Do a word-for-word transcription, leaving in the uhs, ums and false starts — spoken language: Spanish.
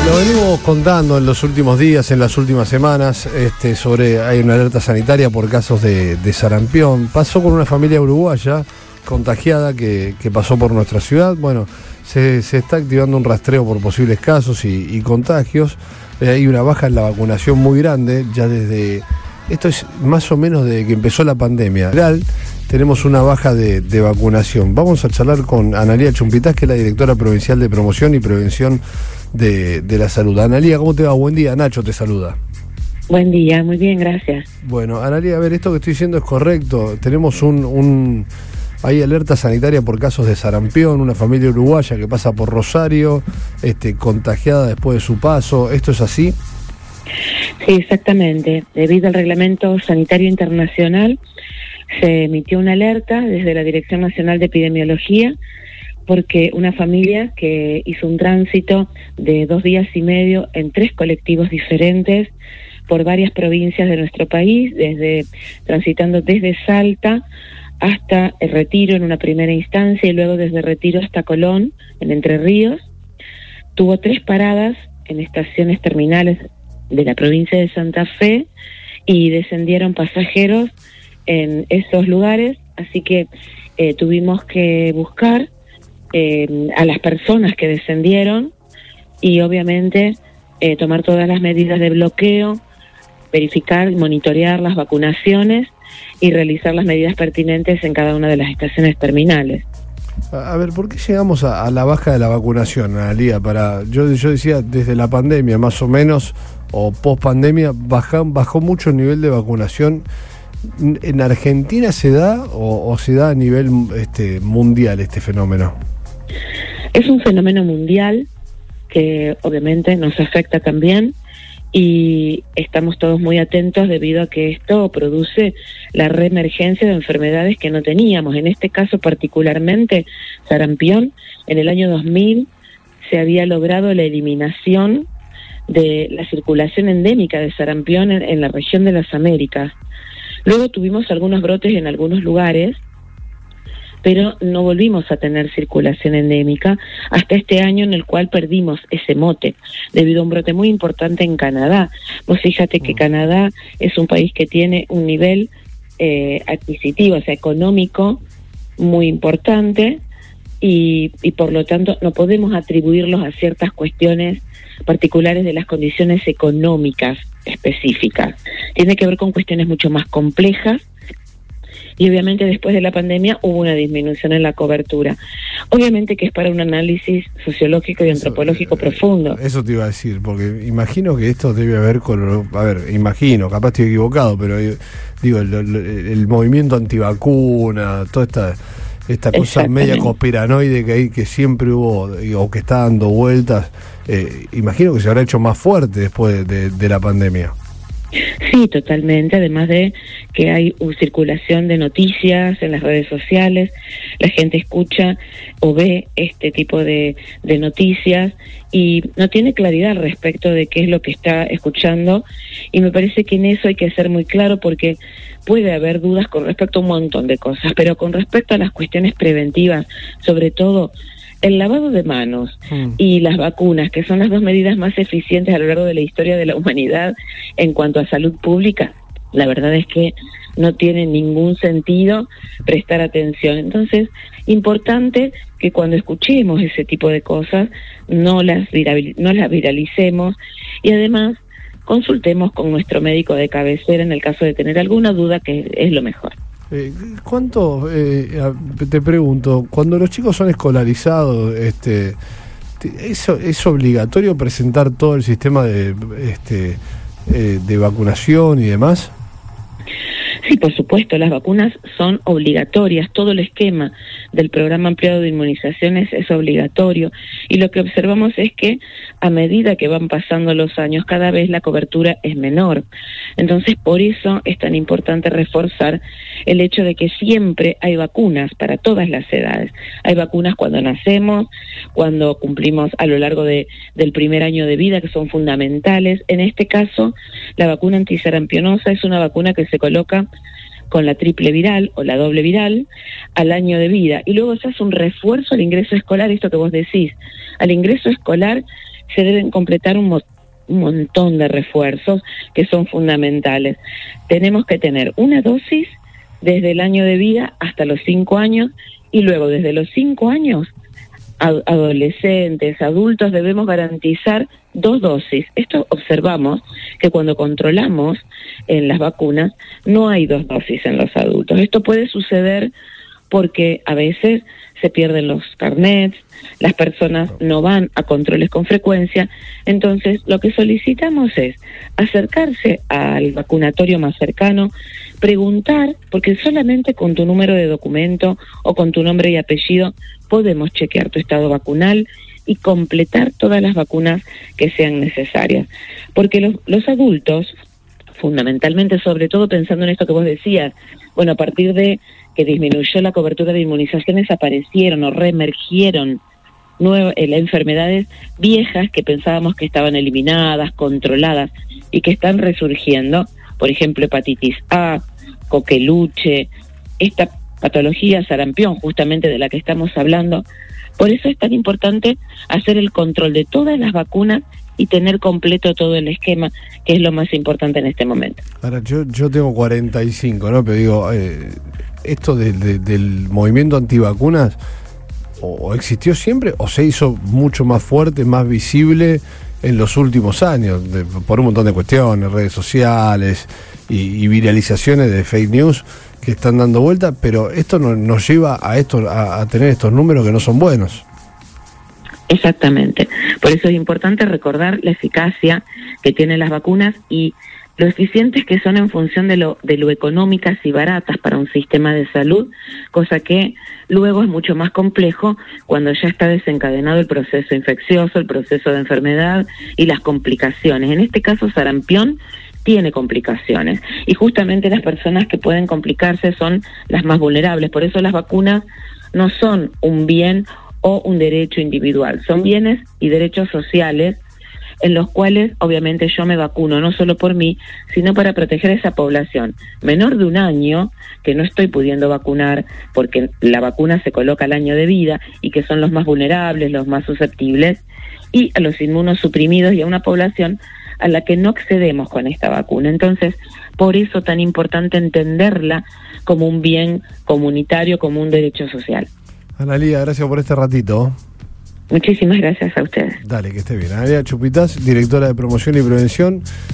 Lo venimos contando en los últimos días, en las últimas semanas, este, sobre hay una alerta sanitaria por casos de, de sarampión. Pasó con una familia uruguaya contagiada que, que pasó por nuestra ciudad. Bueno, se, se está activando un rastreo por posibles casos y, y contagios. Eh, hay una baja en la vacunación muy grande, ya desde... Esto es más o menos desde que empezó la pandemia. Real, tenemos una baja de, de vacunación. Vamos a charlar con Analía Chumpitaz, que es la directora provincial de promoción y prevención de, de la salud. Analía, ¿cómo te va? Buen día. Nacho te saluda. Buen día, muy bien, gracias. Bueno, Analía, a ver, esto que estoy diciendo es correcto. Tenemos un... un hay alerta sanitaria por casos de sarampión, una familia uruguaya que pasa por Rosario, este, contagiada después de su paso. ¿Esto es así? Sí, exactamente. Debido al Reglamento Sanitario Internacional, se emitió una alerta desde la Dirección Nacional de Epidemiología, porque una familia que hizo un tránsito de dos días y medio en tres colectivos diferentes por varias provincias de nuestro país, desde transitando desde Salta hasta el Retiro en una primera instancia y luego desde Retiro hasta Colón, en Entre Ríos, tuvo tres paradas en estaciones terminales de la provincia de Santa Fe y descendieron pasajeros en esos lugares, así que eh, tuvimos que buscar eh, a las personas que descendieron y obviamente eh, tomar todas las medidas de bloqueo, verificar y monitorear las vacunaciones y realizar las medidas pertinentes en cada una de las estaciones terminales. A ver, ¿por qué llegamos a, a la baja de la vacunación, Analía? Para, yo, yo decía, desde la pandemia más o menos, o post pandemia, bajó, bajó mucho el nivel de vacunación. ¿En Argentina se da o, o se da a nivel este, mundial este fenómeno? Es un fenómeno mundial que obviamente nos afecta también y estamos todos muy atentos debido a que esto produce la reemergencia de enfermedades que no teníamos. En este caso particularmente, sarampión, en el año dos mil se había logrado la eliminación de la circulación endémica de sarampión en, en la región de las Américas. Luego tuvimos algunos brotes en algunos lugares, pero no volvimos a tener circulación endémica hasta este año en el cual perdimos ese mote, debido a un brote muy importante en Canadá. Vos fíjate que Canadá es un país que tiene un nivel eh, adquisitivo, o sea, económico, muy importante, y, y por lo tanto no podemos atribuirlos a ciertas cuestiones particulares de las condiciones económicas específicas. Tiene que ver con cuestiones mucho más complejas y obviamente después de la pandemia hubo una disminución en la cobertura. Obviamente que es para un análisis sociológico y eso, antropológico eh, profundo. Eso te iba a decir, porque imagino que esto debe haber con... A ver, imagino, capaz estoy equivocado, pero digo, el, el, el movimiento antivacuna, toda esta... esta cosa media conspiranoide que hay, que siempre hubo o que está dando vueltas, eh, imagino que se habrá hecho más fuerte después de, de, de la pandemia. Sí, totalmente, además de que hay una circulación de noticias en las redes sociales, la gente escucha o ve este tipo de, de noticias y no tiene claridad respecto de qué es lo que está escuchando, y me parece que en eso hay que ser muy claro porque puede haber dudas con respecto a un montón de cosas, pero con respecto a las cuestiones preventivas, sobre todo el lavado de manos mm. y las vacunas, que son las dos medidas más eficientes a lo largo de la historia de la humanidad en cuanto a salud pública, la verdad es que no tiene ningún sentido prestar atención. Entonces, importante que cuando escuchemos ese tipo de cosas no las viral, no las viralicemos y además consultemos con nuestro médico de cabecera en el caso de tener alguna duda, que es lo mejor. Eh, ¿Cuánto, eh, te pregunto, cuando los chicos son escolarizados, este, ¿es, es obligatorio presentar todo el sistema de, este, eh, de vacunación y demás? Sí, por supuesto, las vacunas son obligatorias, todo el esquema del programa ampliado de inmunizaciones es obligatorio y lo que observamos es que a medida que van pasando los años cada vez la cobertura es menor. Entonces por eso es tan importante reforzar el hecho de que siempre hay vacunas para todas las edades. Hay vacunas cuando nacemos, cuando cumplimos a lo largo de, del primer año de vida, que son fundamentales. En este caso, la vacuna antisarampionosa es una vacuna que se coloca con la triple viral o la doble viral al año de vida y luego se hace un refuerzo al ingreso escolar, esto que vos decís, al ingreso escolar se deben completar un, mo- un montón de refuerzos que son fundamentales. Tenemos que tener una dosis desde el año de vida hasta los cinco años, y luego desde los cinco años, ad- adolescentes, adultos, debemos garantizar dos dosis. Esto observamos que cuando controlamos en las vacunas no hay dos dosis en los adultos. Esto puede suceder porque a veces se pierden los carnets, las personas no van a controles con frecuencia. Entonces, lo que solicitamos es acercarse al vacunatorio más cercano, preguntar, porque solamente con tu número de documento o con tu nombre y apellido podemos chequear tu estado vacunal y completar todas las vacunas que sean necesarias. Porque los, los adultos, fundamentalmente, sobre todo pensando en esto que vos decías, bueno, a partir de que disminuyó la cobertura de inmunizaciones, aparecieron o reemergieron nuevas eh, enfermedades viejas que pensábamos que estaban eliminadas, controladas, y que están resurgiendo, por ejemplo, hepatitis A, coqueluche, esta patología sarampión, justamente de la que estamos hablando. Por eso es tan importante hacer el control de todas las vacunas y tener completo todo el esquema, que es lo más importante en este momento. Ahora, yo, yo tengo cuarenta y cinco, ¿no? Pero digo, eh, esto de, de, del movimiento antivacunas, o, o existió siempre, o se hizo mucho más fuerte, más visible en los últimos años, de, por un montón de cuestiones, redes sociales y, y viralizaciones de fake news que están dando vuelta, pero esto no, nos lleva a esto, a, a tener estos números que no son buenos. Exactamente. Por eso es importante recordar la eficacia que tienen las vacunas y lo eficientes que son en función de lo, de lo económicas y baratas para un sistema de salud, cosa que luego es mucho más complejo cuando ya está desencadenado el proceso infeccioso, el proceso de enfermedad y las complicaciones. En este caso, sarampión tiene complicaciones y justamente las personas que pueden complicarse son las más vulnerables. Por eso las vacunas no son un bien o un derecho individual, son bienes y derechos sociales en los cuales obviamente yo me vacuno no solo por mí, sino para proteger a esa población menor de un año que no estoy pudiendo vacunar porque la vacuna se coloca al año de vida y que son los más vulnerables, los más susceptibles, y a los inmunosuprimidos y a una población a la que no accedemos con esta vacuna. Entonces, por eso tan importante entenderla como un bien comunitario, como un derecho social. Analía, gracias por este ratito. Muchísimas gracias a ustedes. Dale, que esté bien. Analía Chupitas, directora de Promoción y Prevención